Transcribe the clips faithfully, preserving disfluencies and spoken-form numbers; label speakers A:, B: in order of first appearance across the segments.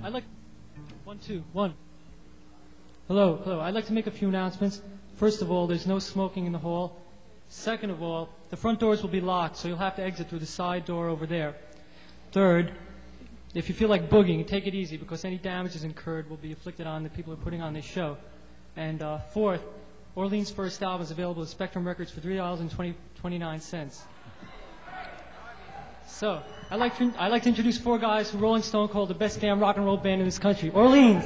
A: I'd like one, two, one. Hello, hello. I'd like to make a few announcements. First of all, there's no smoking in the hall. Second of all, the front doors will be locked, so you'll have to exit through the side door over there. Third, if you feel like boogieing, take it easy because any damages incurred will be inflicted on the people who are putting on this show. And uh, fourth, Orleans' first album is available at Spectrum Records for three dollars and twenty-nine cents. So, I'd like, to, I'd like to introduce four guys who Rolling Stone called the best damn rock and roll band in this country. Orleans!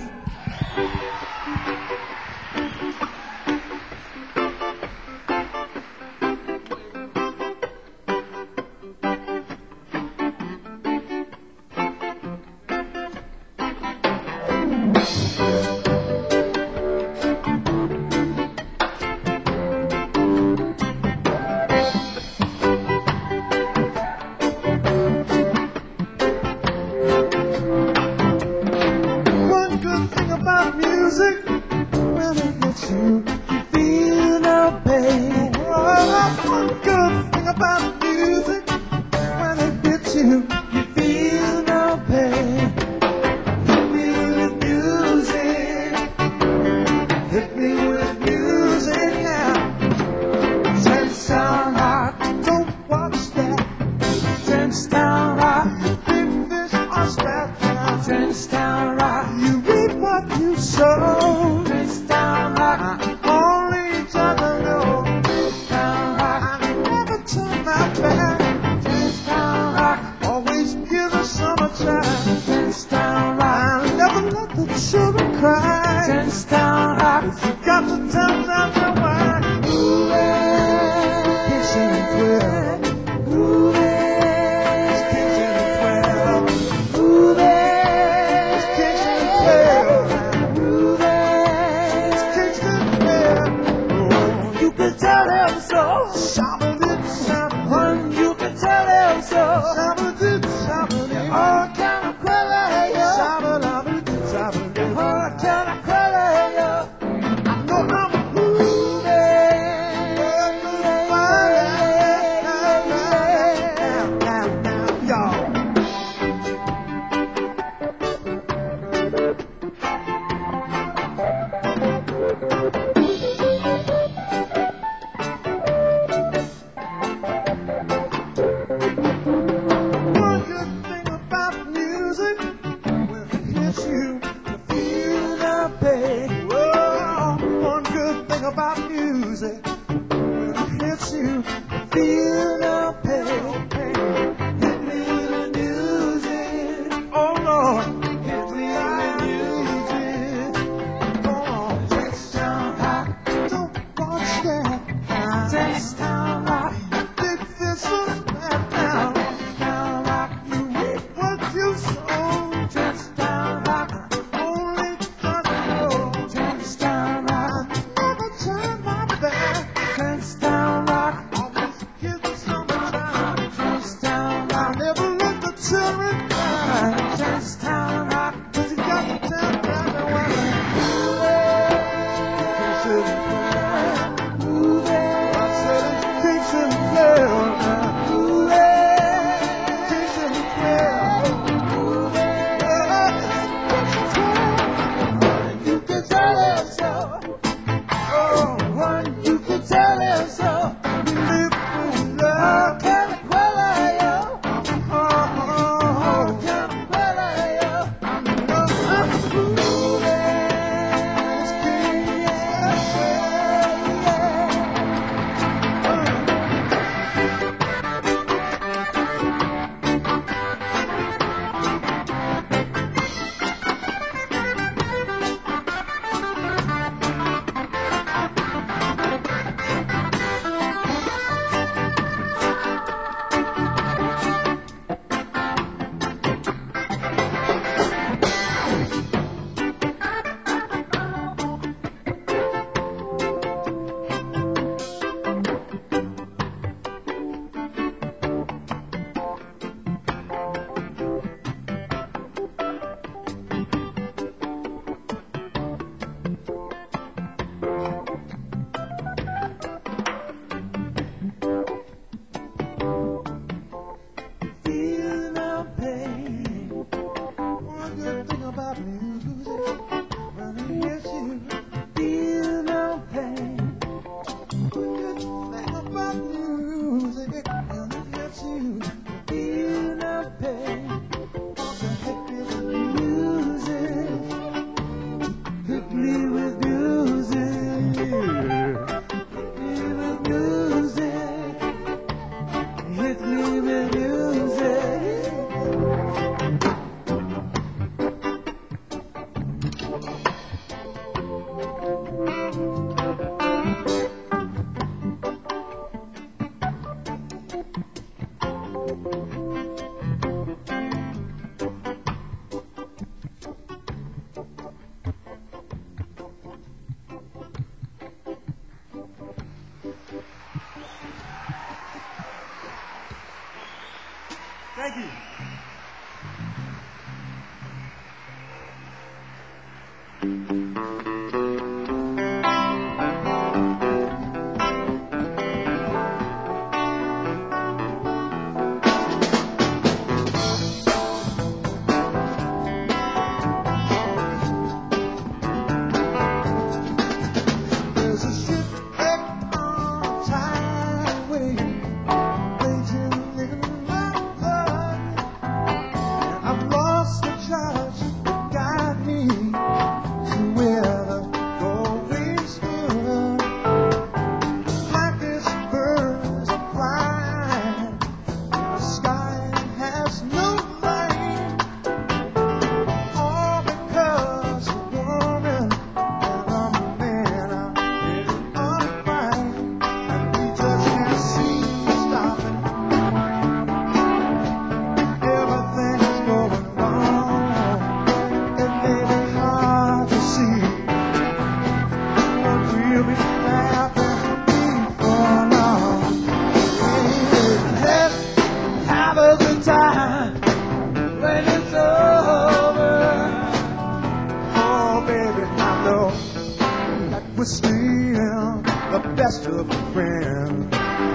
B: We're still the best of friends.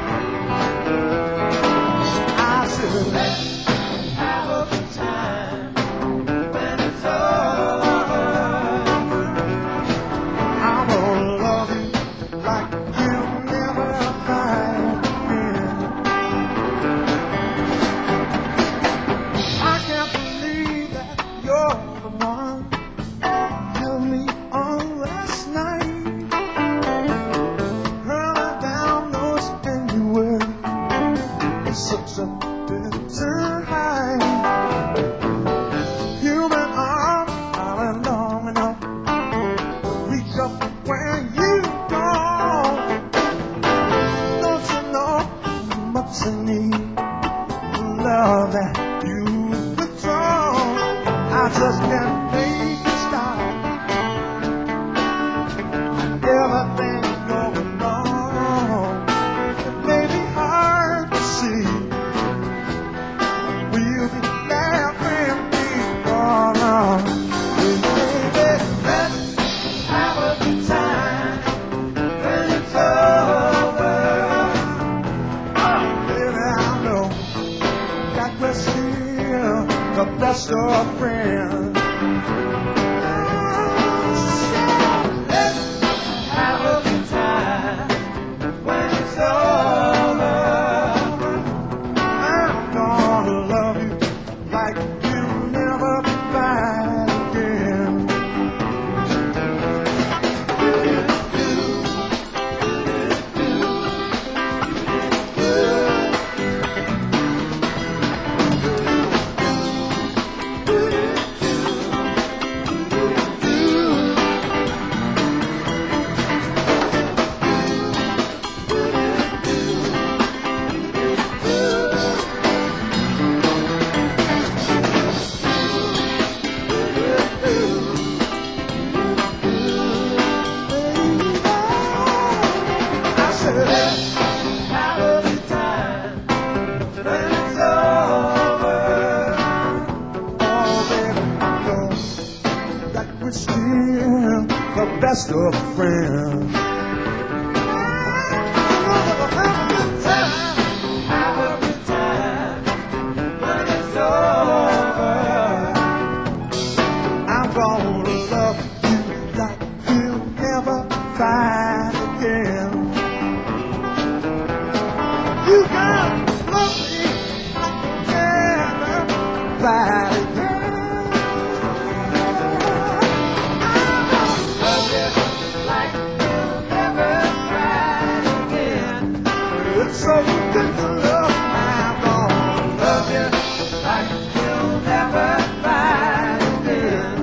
B: I said, let's have a good time when it's over. I'm gonna love you like you'll never find again. I can't believe that you're the one held me on last night. Such a bitter high. Human arms are long enough to reach up where you go. Don't you know how much I need the love that you withdraw? I just can't make it stop. Everything's going wrong. It may be hard to see. We'll be there when we fall on. Baby, let's have a good time when it's over. Oh, baby, I know that we're still the best of friends. Let's have a good time when it's over. I'm gonna love you like you'll never find again. I said, let's have a good time when it's over. Oh, baby, I know that we're still the best of friends. Have a good time when it's over. I'm gonna love you like you'll never find again. You gotta love me like you'll never find again. Love you like you'll never find again. It's so good to love. I'm gonna love you like you'll never find again.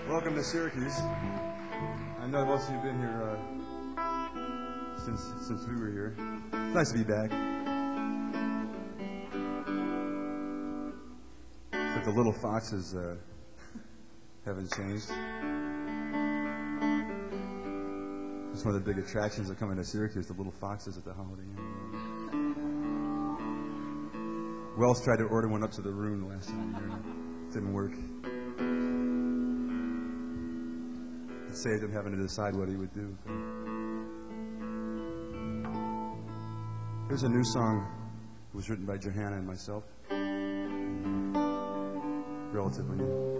C: Welcome to Syracuse. I know most of you have been here uh, since since we were here. It's nice to be back. But the little foxes uh, haven't changed. It's one of the big attractions that come into Syracuse, the little foxes at the Holiday Inn. Wells tried to order one up to the room last time here. It didn't work. It saved him having to decide what he would do. Here's a new song. It was written by Johanna and myself. Relatively new.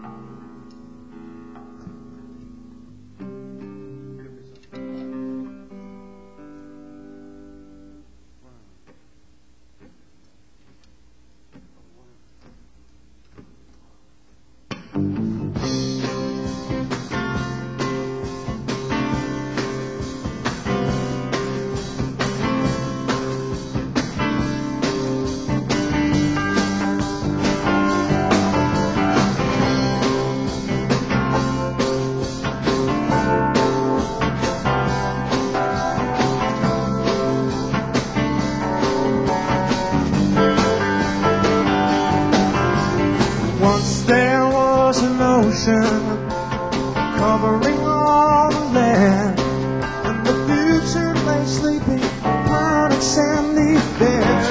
B: Covering all the land, and the future lay sleeping upon its sandy bed.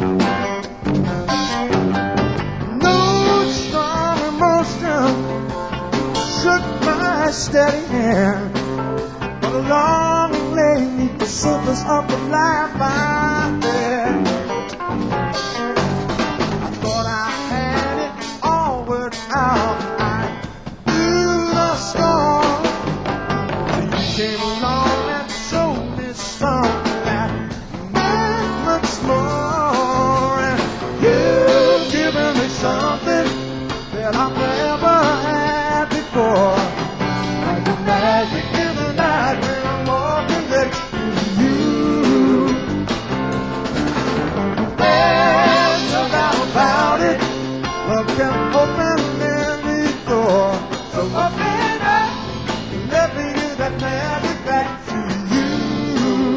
B: No strong emotion shook my steady hand, but a longing lay beneath the surface of the life I led. I thought I had it all worked out. Came along and showed me something that meant much more. And you've given me something that I've never had before. Like the magic in the night when I'm walking next to you. There's no doubt about it. Love can open any door. So open up and let me give that magic back to you.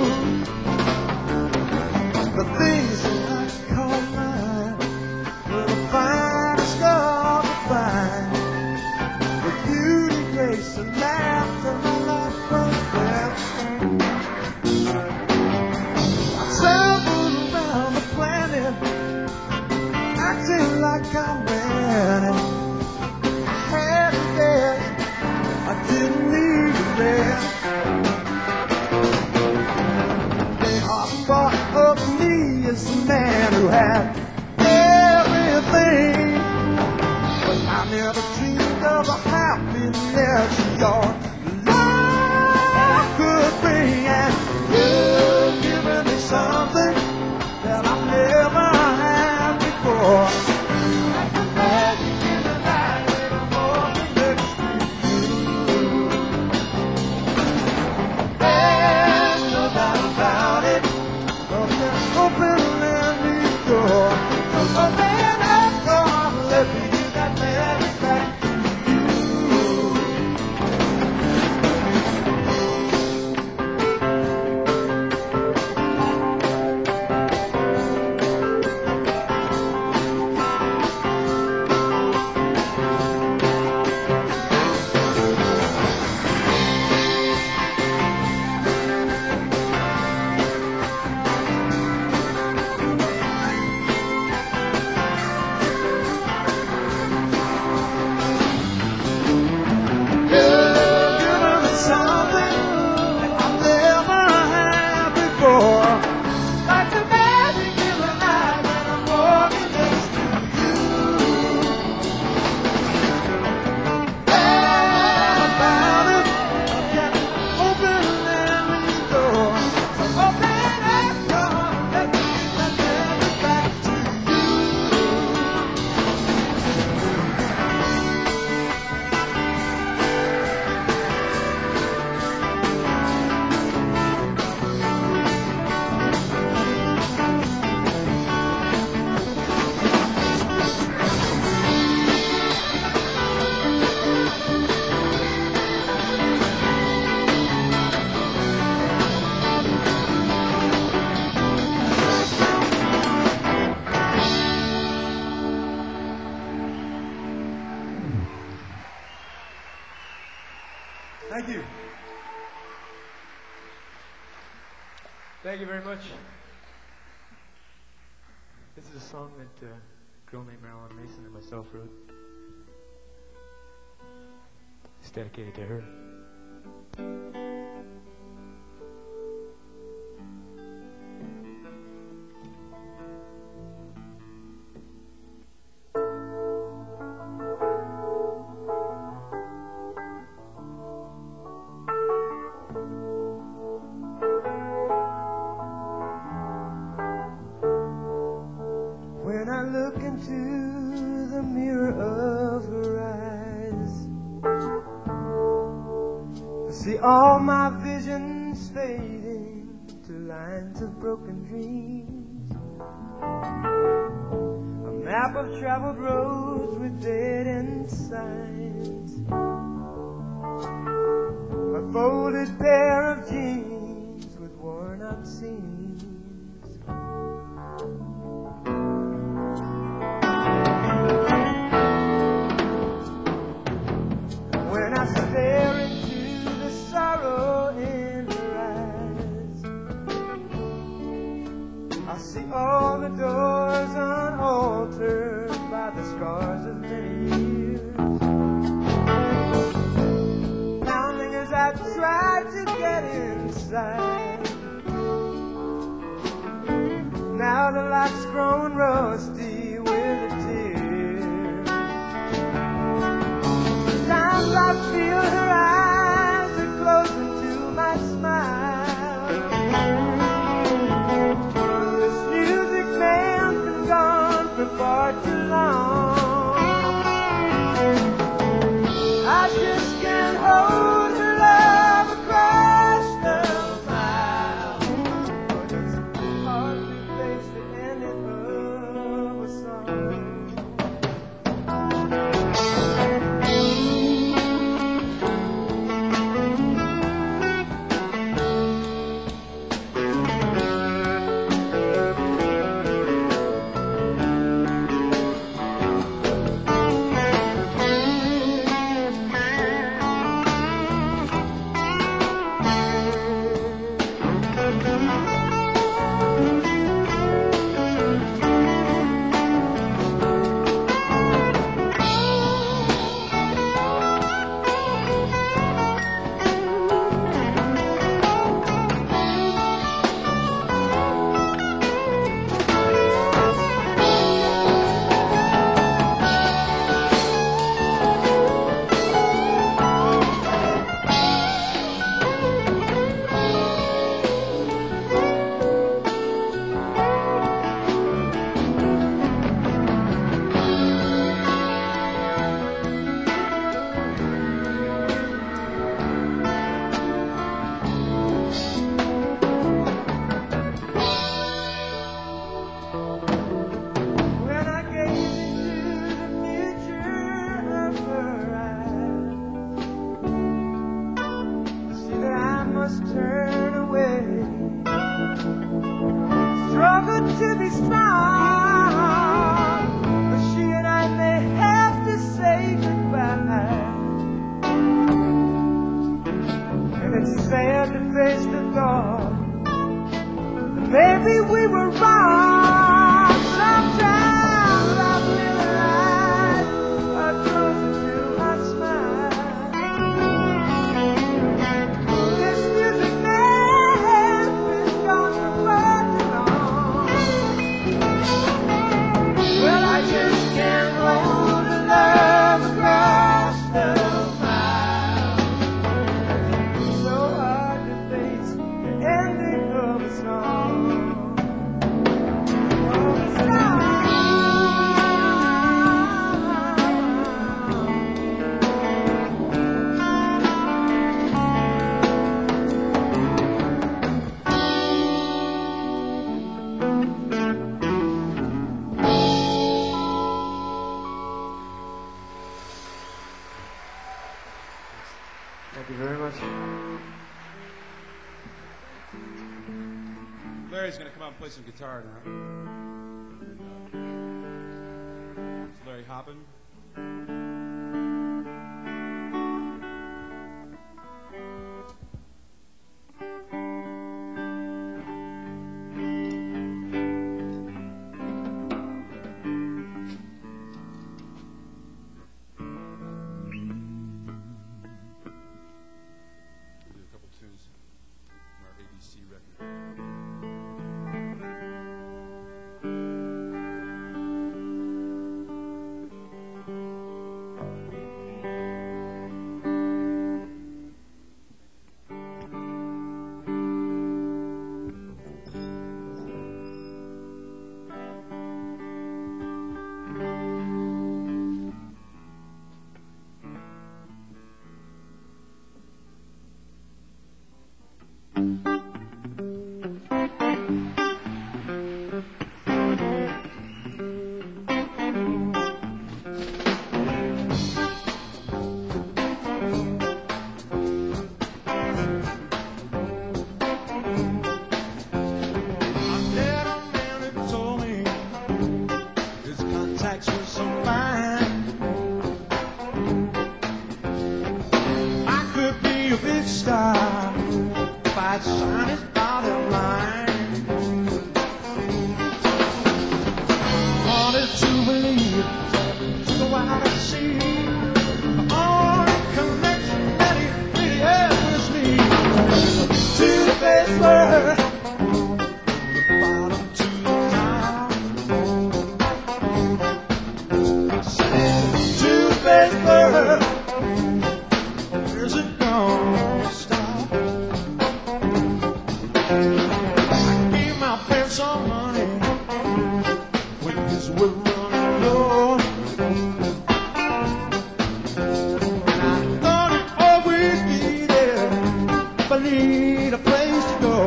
B: The things that I call mine were the finest of the fine. The beauty, grace, and laughter my life was worth. I traveled around the planet, acting like I ran it. I had a dance, I didn't need a rest. They all thought of me as the man who had everything, but I never dreamed of the happiness your love could bring. And you've given me something that I've never had before. Like the magic in the night when I'm walking next to you. There's no doubt about it. Love can open any door. So open up, God, let me give that magic back to you.
C: Thank you.
D: Thank you very much. This is a song that uh, a girl named Marilyn Mason and myself wrote. It's dedicated to her.
B: When I look into the mirror of her eyes, I see all my visions fading to lines of broken dreams. A map of traveled roads with dead-end signs. A folded pair of jeans with worn-out seams. When I stare into the sorrow in her eyes, I see all the doors unaltered by the scars of many years. Pounding as I try to get inside. Now the lock's grown rusty with a tear. Sometimes I feel her eyes are closing to my smile. This music man's been gone for far too long. I just can't hold her love across the mile. But it's hard to face the ending of a song. When I gaze into the future of her eyes, I see that I must turn away. Struggle to be strong, but she and I may have to say goodbye. And it's sad to face the thought that maybe we were wrong. Sometimes I feel her eyes are closer to my smile. This music man is gone for far too long. Well, I just can't hold the love across the mile. It's so hard to face the ending of a song.
D: Thank you very much.
C: Larry's going to come out and play some guitar now. It's Larry Hoppin.
B: light shine his body blind. Wanted to believe, so I could see the only connection that he really had was me. Two-faced word, bottom to the top. Two-faced word, where's it gonna stop? I gave my friend some money when his was running low. And I thought it'd always be there if I need a place to go.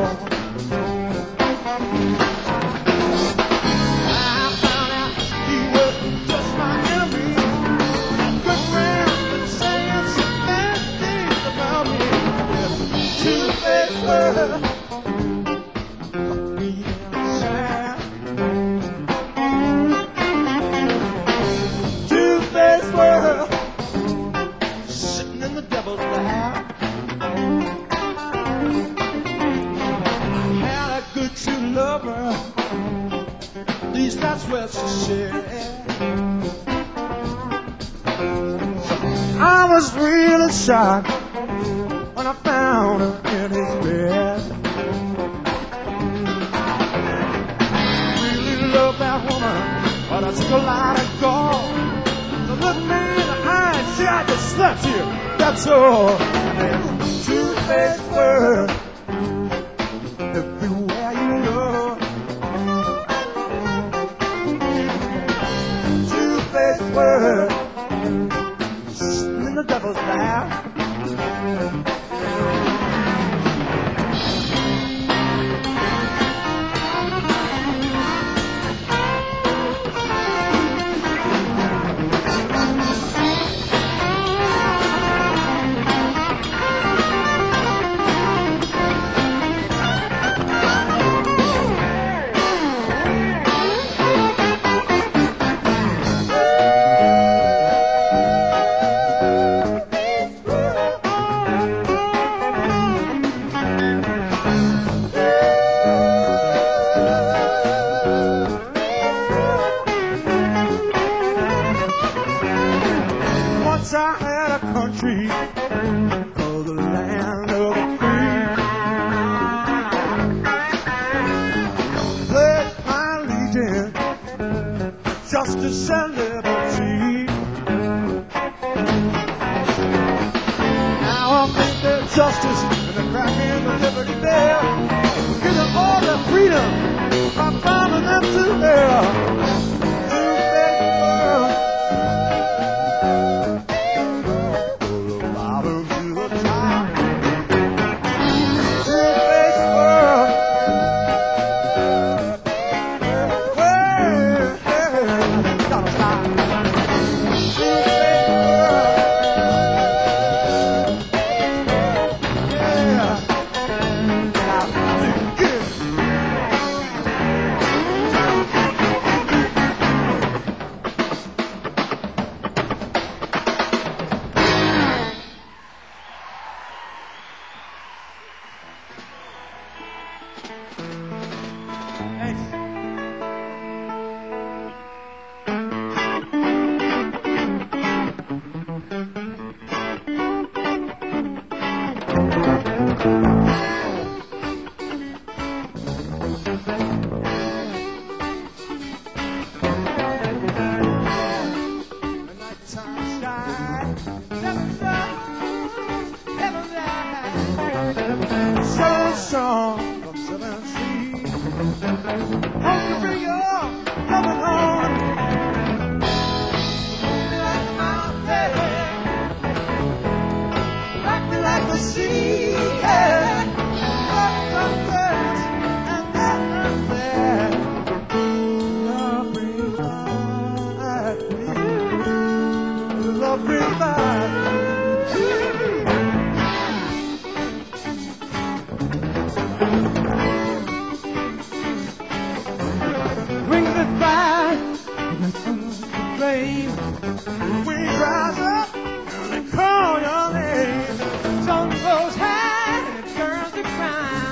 B: I found out he was just my enemy. Good friend, but saying some bad things about me. Two-faced word, me inside. Two-faced world, sitting in the devil's lap. Had a good true lover, at least that's what she said. I was really shocked when I found her in his bed. Really loved that woman, but I took a lot of gall. So look me in the eye and see I just slept here, that's all. And two-faced word, everywhere you look. Two-faced word, sitting in the devil's lap. Once I had a country called the land of the free. Pledged my allegiance, justice and liberty. Now I think there's justice in the cracking the Liberty Bell. We're giving all the freedom by bombing them to hell. Two-faced world, bottom to the top. Two-faced world, well, gotta stop. Two-faced world, yeah, gotta think it. Thanks. The nighttime sky, never stop, never die. So strong from seven seas. Hope to bring you all coming on. Like my baby, rock me like the sea, yeah. Rock the first and then the third. Love brings back me. Love brings back me. Bring the fire, the flame. We rise up and they call your name. Sun goes high and it turns to crime.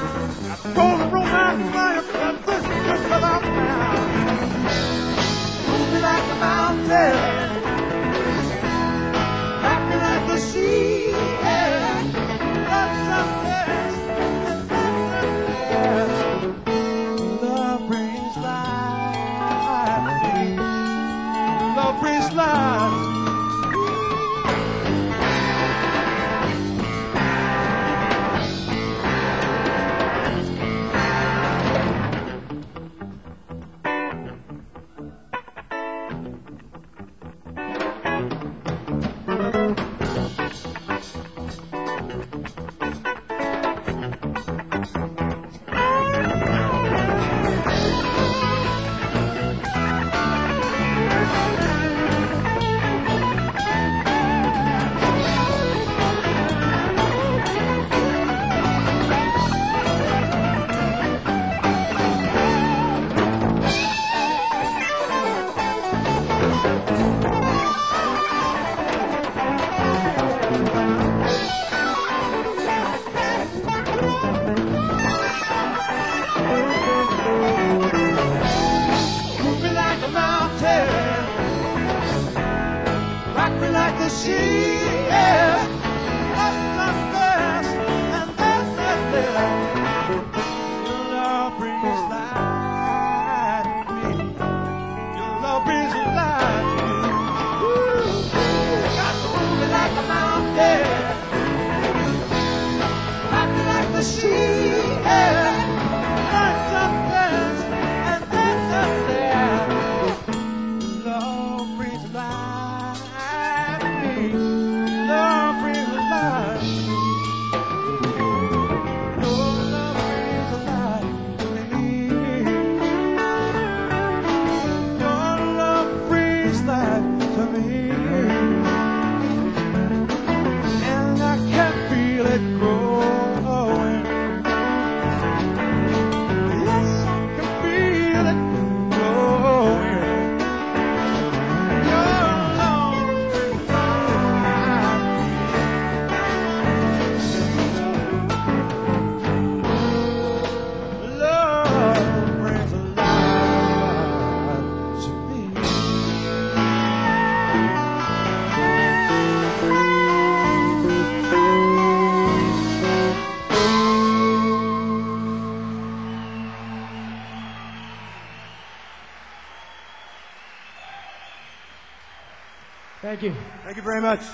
A: Thank you.
C: Thank you very much.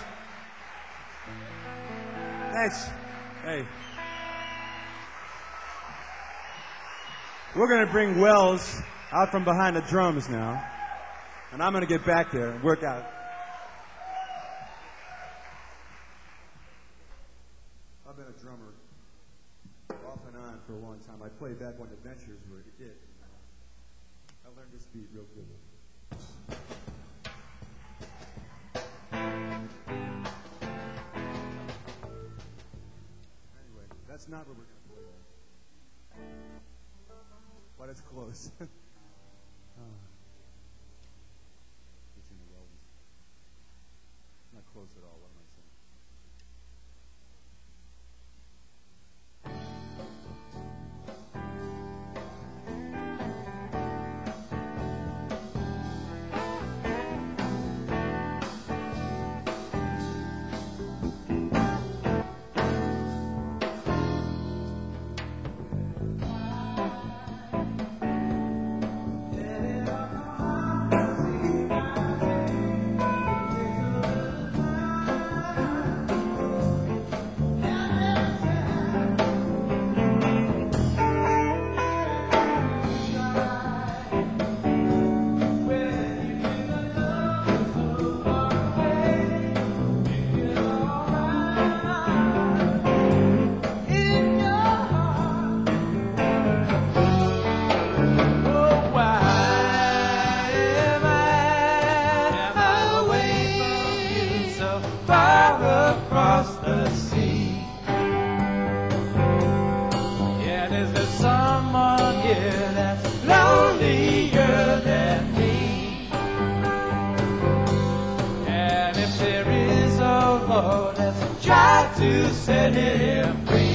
C: Thanks. Hey. We're going to bring Wells out from behind the drums now. And I'm going to get back there and work out. I've been a drummer off and on for a long time. I played back when the Ventures were it. I learned this beat real good. Anyway, that's not what we're going to play now. But it's close. uh, it's in the Weldon. Not close at all. What am I saying?
B: To set him free.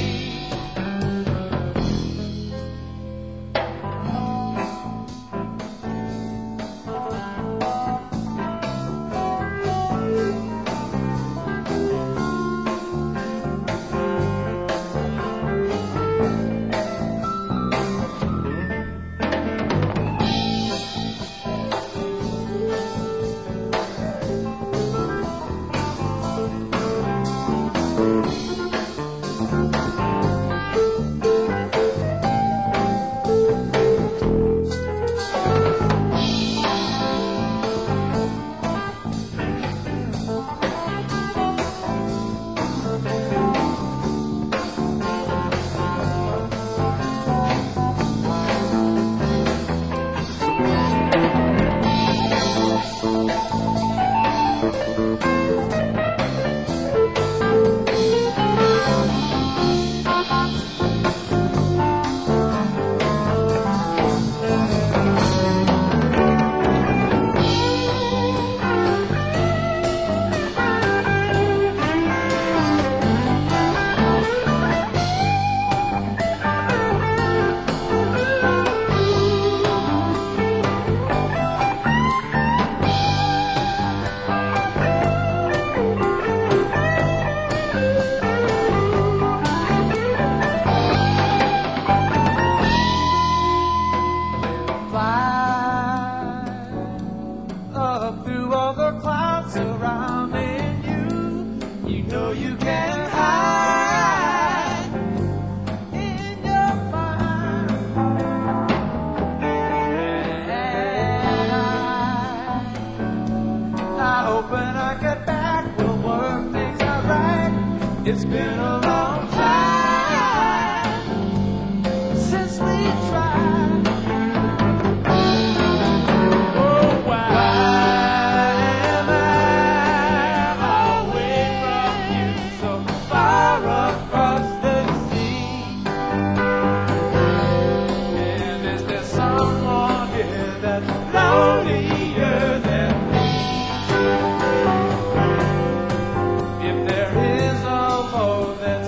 B: It's been a long time since we tried. Oh, why am I away from you, so far across the sea? And is there someone here that's lonelier than me? If there is a more than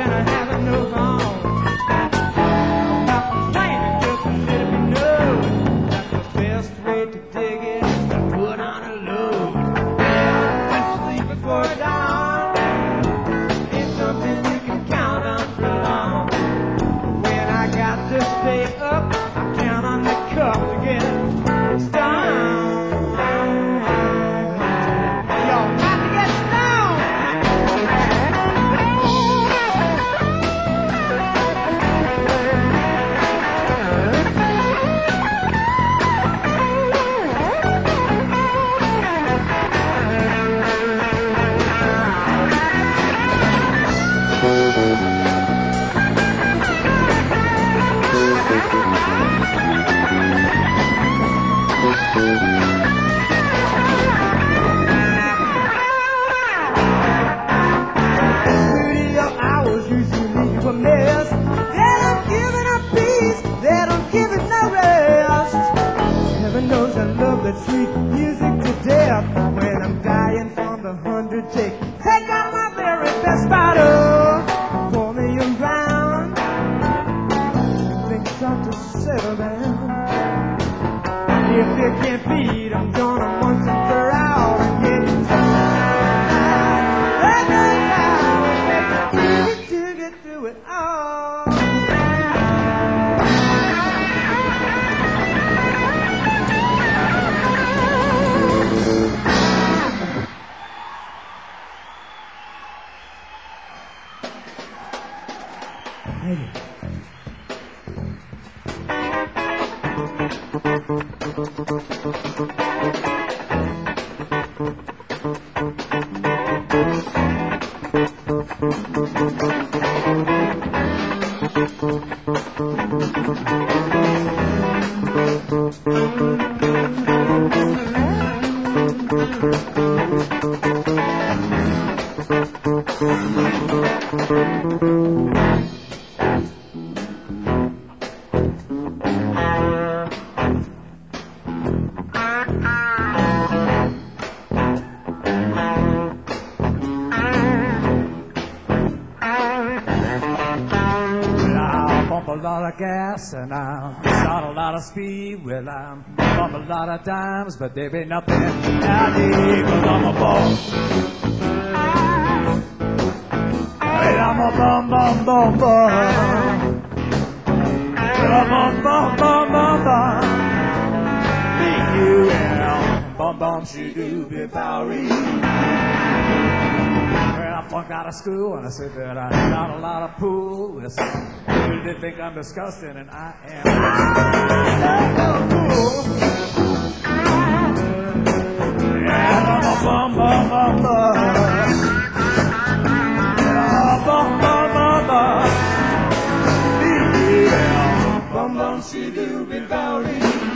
B: and I haven't no home. I'm not complaining, just to let it be known that the best way to dig it is to put on a load. Yeah, and sleep before dawn is something you can count on for long. When I got to stay up, I count on the cup to get stoned. Y'all got to get stoned. Studio hours usually leave a mess. They don't give it a peace, they don't give it no rest. Heaven knows I love that sweet music to death. When I'm dying from the hundred take, take out my very best bottle, pour me around, things start to settle down. If they can't beat, I'm gonna once and for all and get tired. To get through it all. And I'm start a lot of speed. Well, I'm bump a lot of times, but there ain't nothing I need, cause I'm a bum. Hey, I'm a bum, bum, bum, bum. I'm a bum, bum, bum, bum. Me, you, and I'm bum, bum, she do be Bowery. Well, I flunked out of school and I said that I got a lot of pool. Listen, you did think I'm disgusting and I am so cool. Yeah, I'm a bum, bum, bum, bum. Yeah, bum, bum, bum, bum. Yeah, bum, bum, she do be Bowery.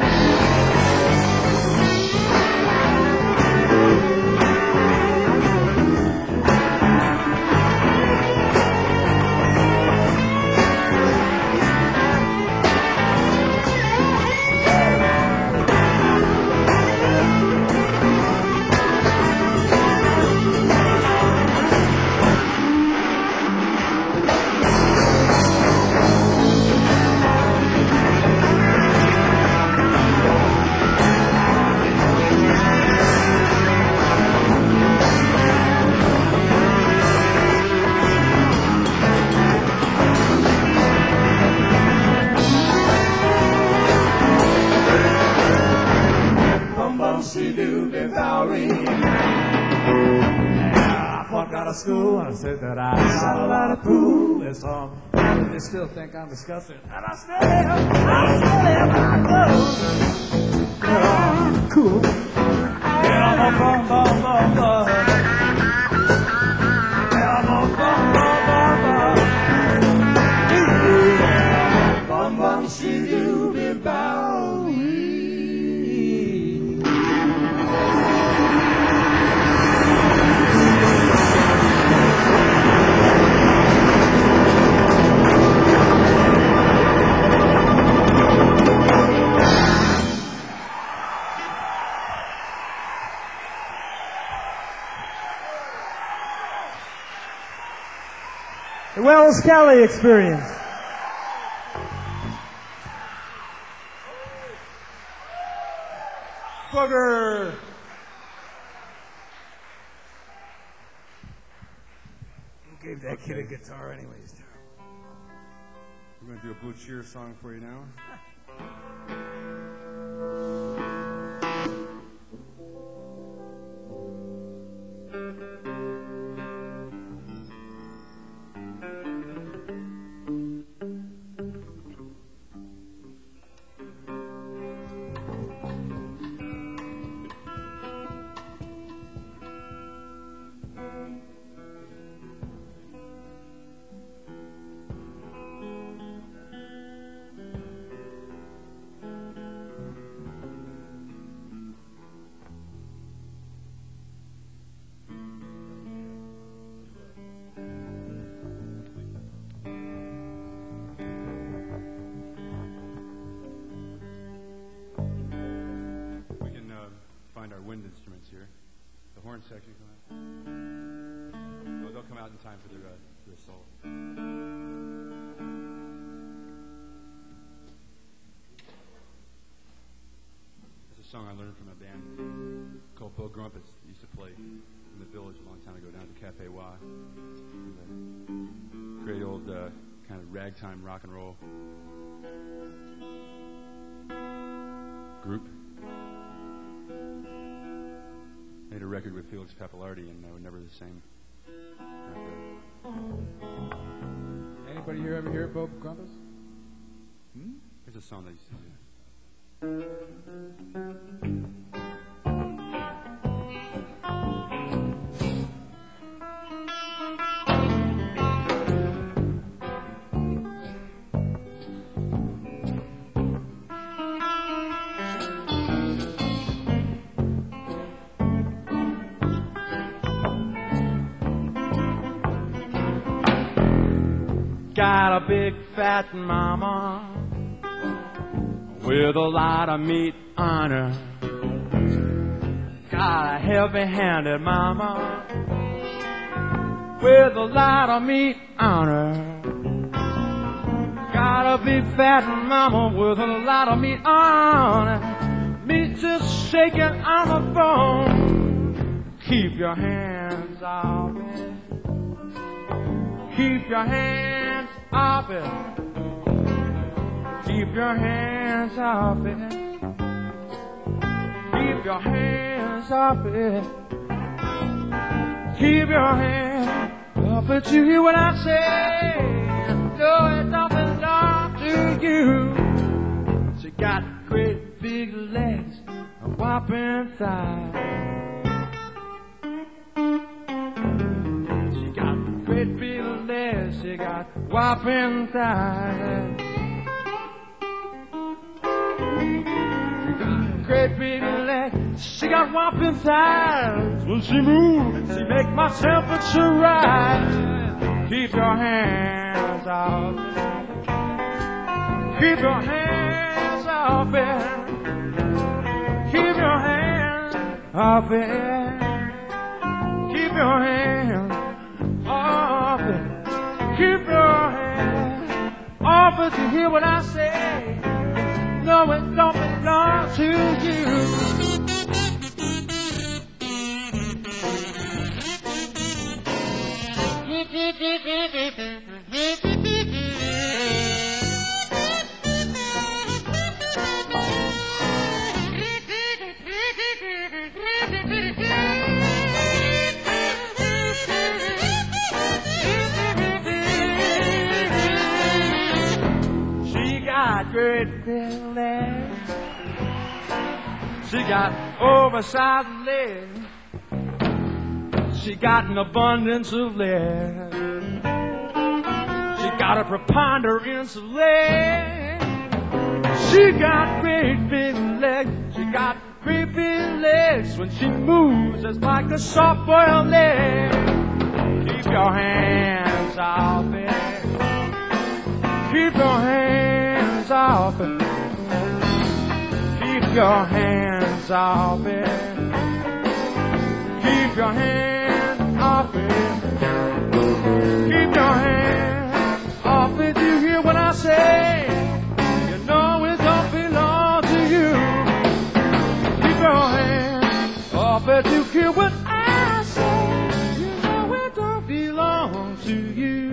B: She do be Bowery. Yeah, I flunked out of school and I said that I got a lot of pool. It's um, they still think I'm disgusting, and I still am. I still am. I know. Yeah, I'm cool. Yeah, I'm a bum, bum, bum, bum. Yeah, I'm a bum, bum, bum, bum. Yeah, bum, bum, she do be Bowery.
E: The Wells Kelly Experience.
C: Booger!
E: Who gave that kid a guitar anyways?
C: We're going to do a Blue Cheer song for you now. Our wind instruments here. The horn section come out. Oh, they'll come out in time for their, uh, their solo. It's a song I learned from a band called Bo Grumpus. Used to play in the Village a long time ago down at the Cafe Wah. Great old uh, kind of ragtime rock and roll group. Made a record with Felix Pappalardi, and they were never the same after.
F: Anybody here ever hear Bo Grumpus?
C: Hmm? There's a song they used to do.
B: Got a big fat mama with a lot of meat on her. Got a heavy-handed mama with a lot of meat on her. Got a big fat mama with a lot of meat on her. Meat just shaking on the bone. Keep your hands off it. Keep your hands off it. Keep your hands off it. Keep your hands off it. Keep your hands off it. You hear what I say? No, it don't belong to you. She got great big legs, a whopping thigh. She got great big legs, she got whopping thighs. She got great big legs, she got whopping thighs. When she moves, she make my temperature rise. Keep your hands off it. Keep your hands off it. Keep your hands off it. Keep your hands off it. Keep your hands off it. You hear what I say? No, it don't belong to you. Great big legs. She got oversized legs. She got an abundance of legs. She got a preponderance of legs. She got great big legs. She got great big legs. When she moves, it's like a soft-boiled egg. Keep your hands off it. Keep your hands off it. Keep your hands off it. Keep your hands off it. Keep your hands to you.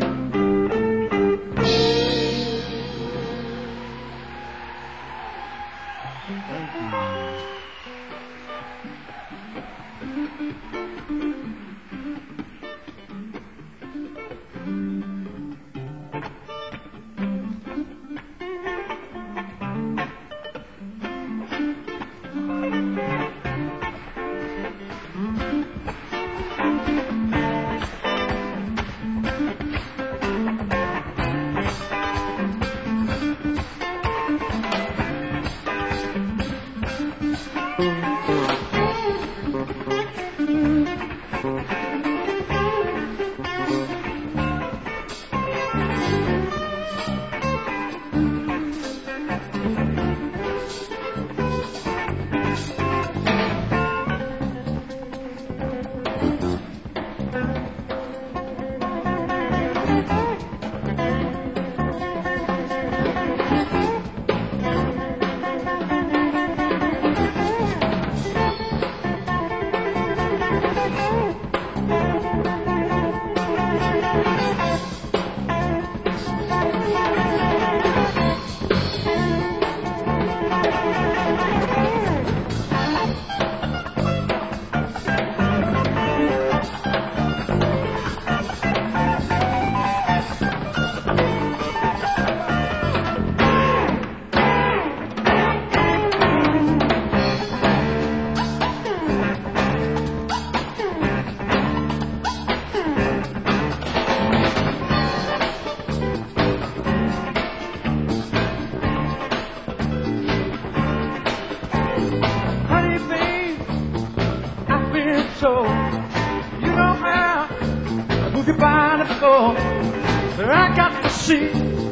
B: So you know how I move your body before, but I got to see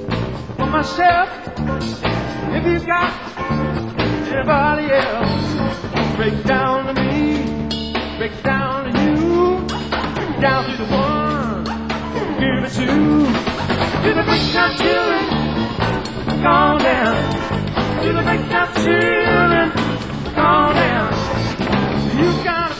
B: for myself if you got anybody else. Break down to me, break down to you, down to the one, give it to, to the break down children, gone down, to the break down children, gone down. You gotta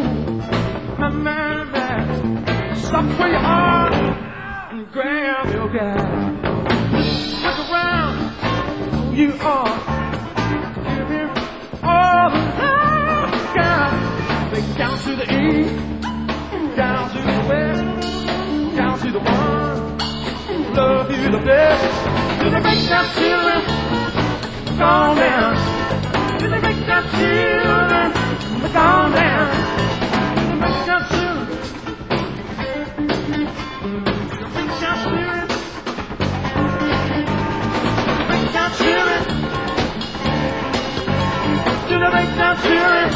B: my man, man, stop where you are and grab your guy. Look around, you are. Give him all the love you got. Think down to the east, down to the west, down to the one, love you the best. To the big down children, gone down. To the big down children, gone down. Break down children, break down spirit, break down children, do the break down children.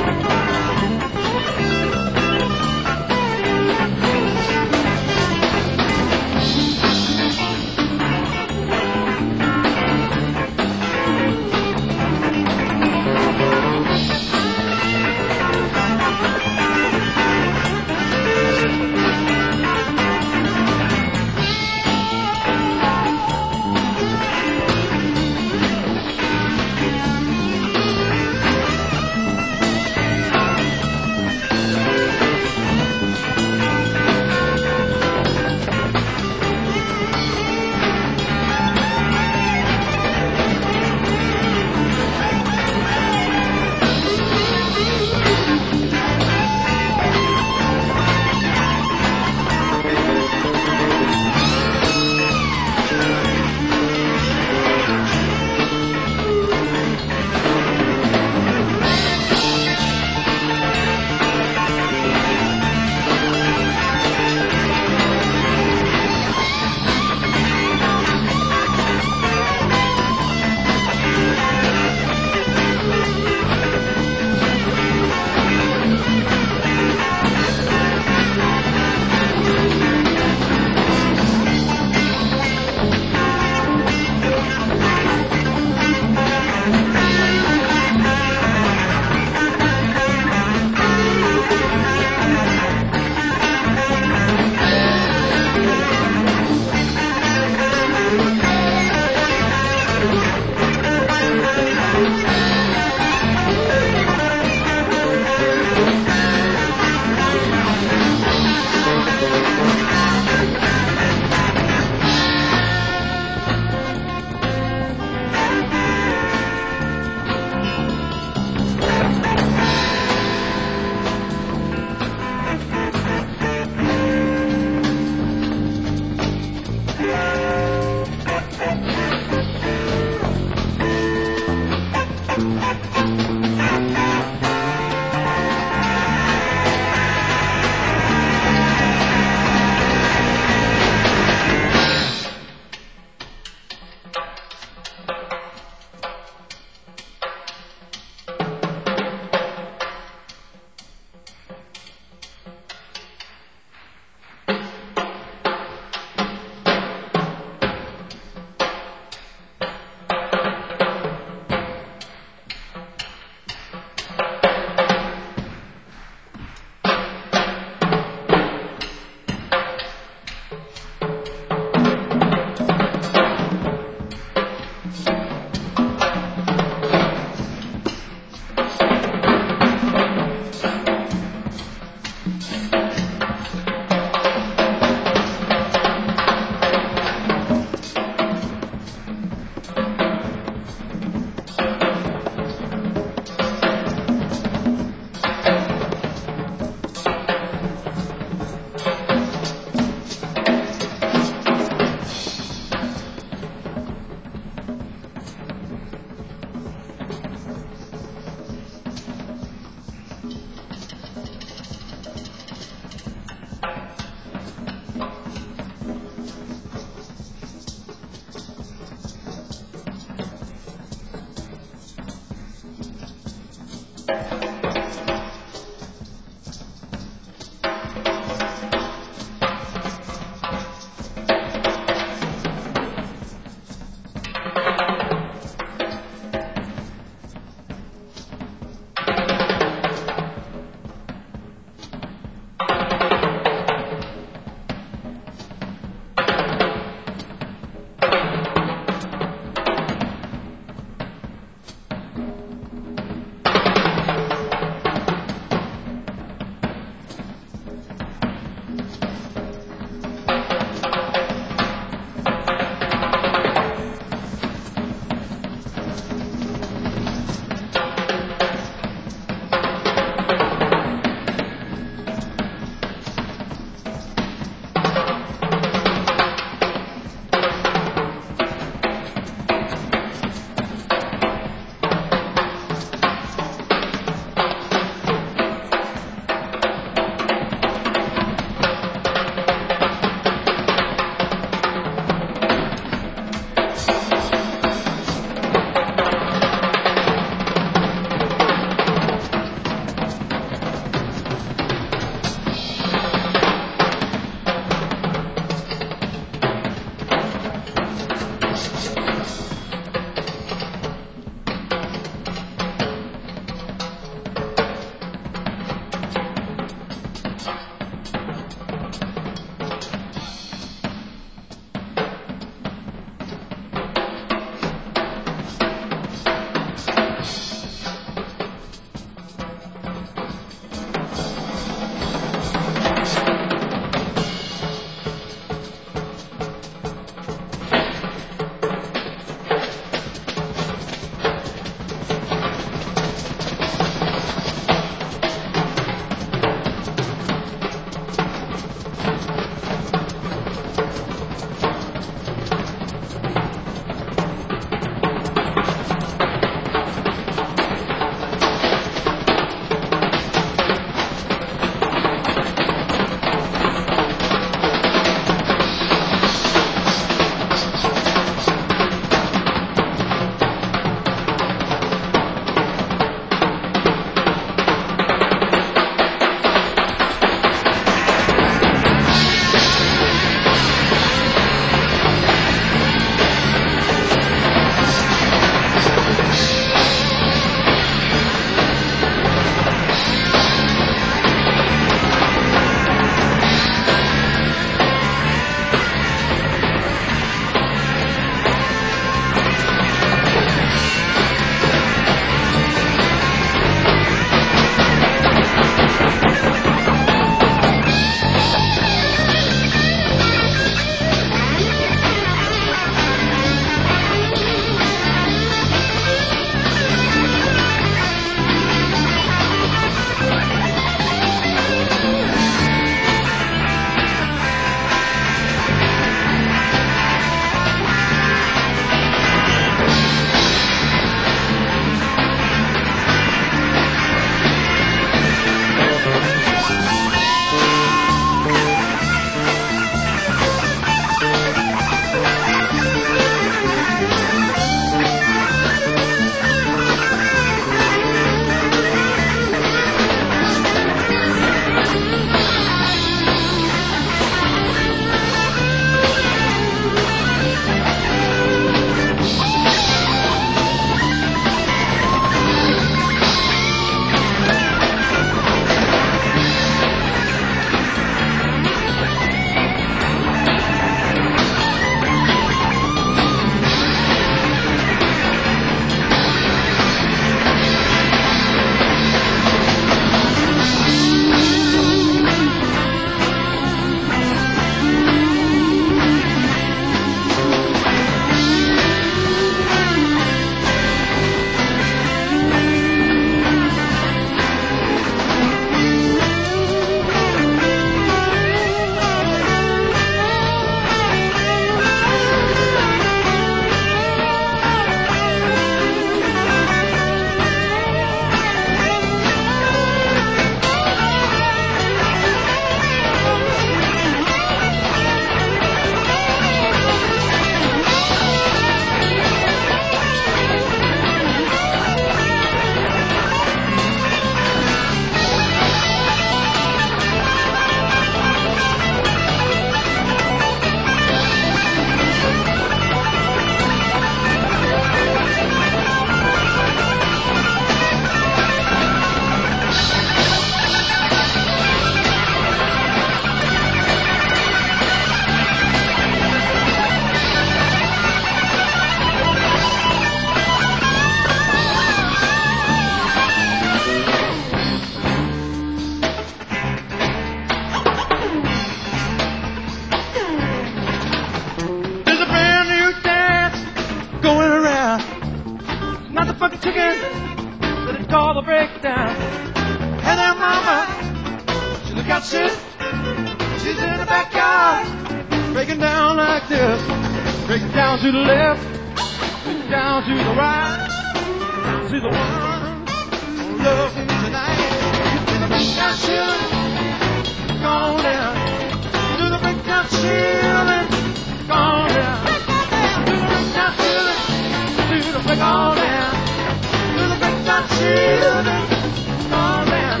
B: will break down. And her mama, she look out shit. She's in the backyard, breaking down like this. Breaking down to the left, breaking down to the right, down to the one who loves me tonight. To the breakdown ceiling, gone down. To the breakdown ceiling, gone down. To the breakdown ceiling, to the break on down. To the breakdown ceiling, gone down.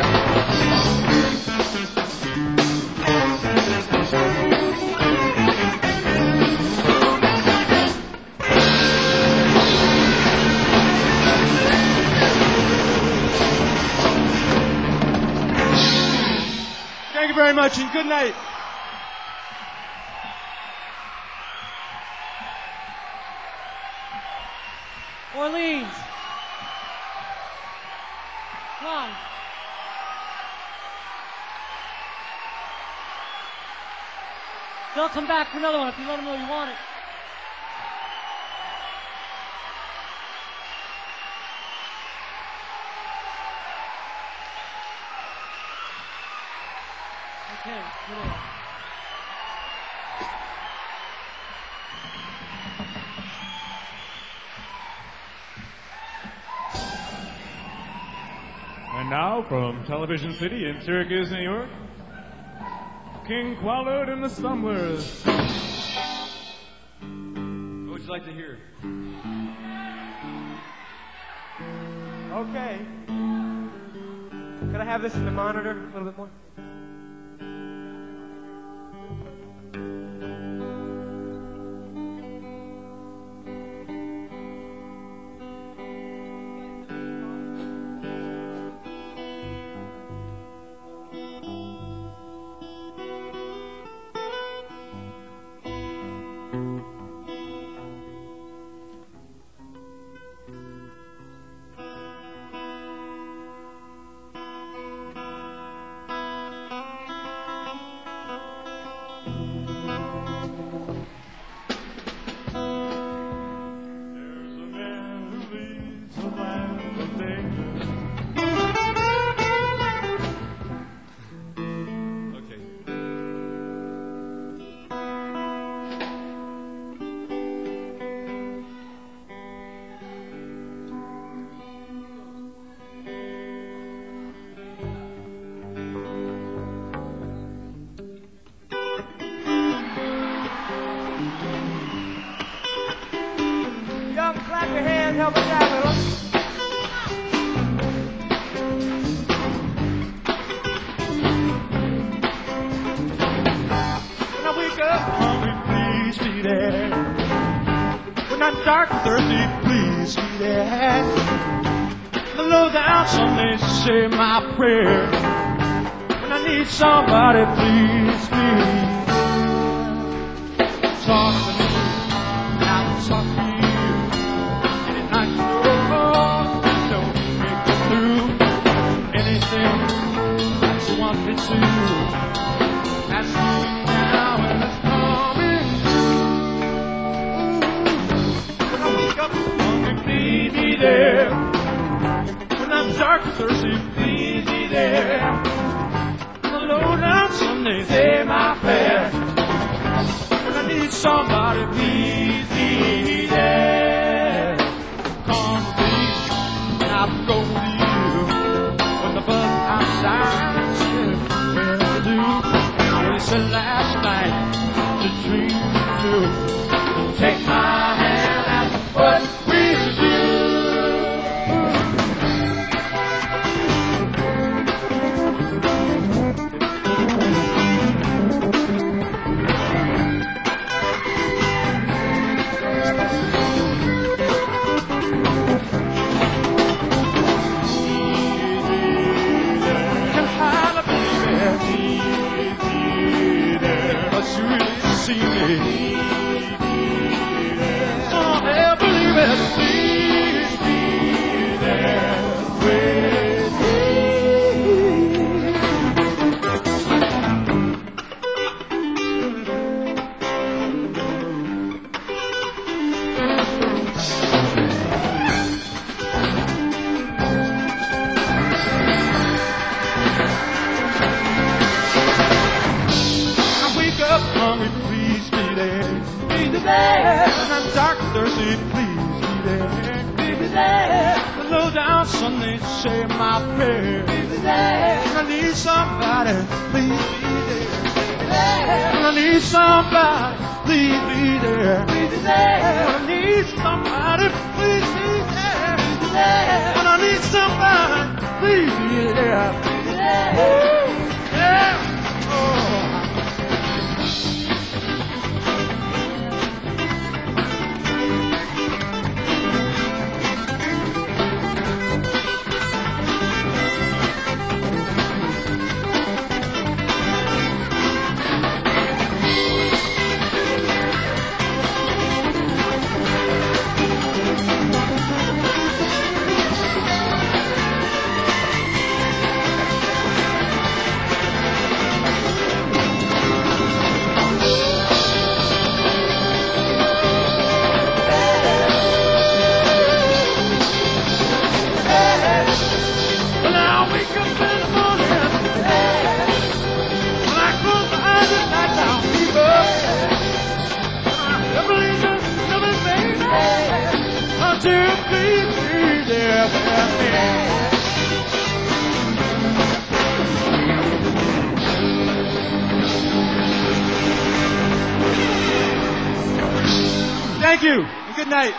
C: Thank you very much and good night.
A: Orleans. Come on. They'll come back for another one if you let them know you want it. Okay, good enough.
G: And now, from Television City in Syracuse, New York, King Quallard and the Stumblers.
C: What would you like to hear?
D: Okay. Could I have this in the monitor a little bit more?
B: Clap your hands, help us out a little. When I wake up hungry, please be there. When I'm dark and thirsty, please be there. The low down Sunday, say my prayer. When I need somebody, please be. Talk to me, I'll talk to you. Anything that you want me to. Ask me now and it's coming. When I wake up hungry, please be there. When I'm dark and thirsty, please be there. The low down Sunday, say my prayer. When I need somebody, please be there. Come with me and I'll go with you. But outside, well, I do. They said last night to dream you. Take my hand, that's what we'll do. See me. Oh, I believe it. Please be there with me. there. And I'm dark and thirsty, please be there. Be there. The low down Sunday, say my prayer. Be there. I need somebody, please be there. I need somebody, please be there. I need somebody, please be there. And I need somebody, please be there. Woo! Yeah. Oh. Thank you, and good night.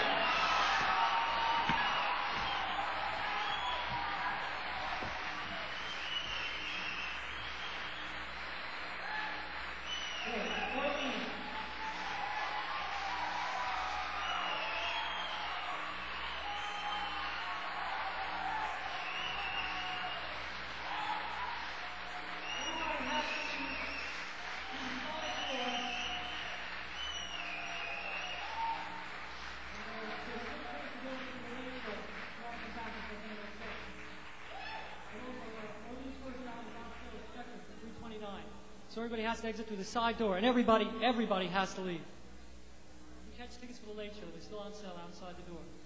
A: So everybody has to exit through the side door, and everybody, everybody has to leave. You catch tickets for the late show. They're still on sale outside the door.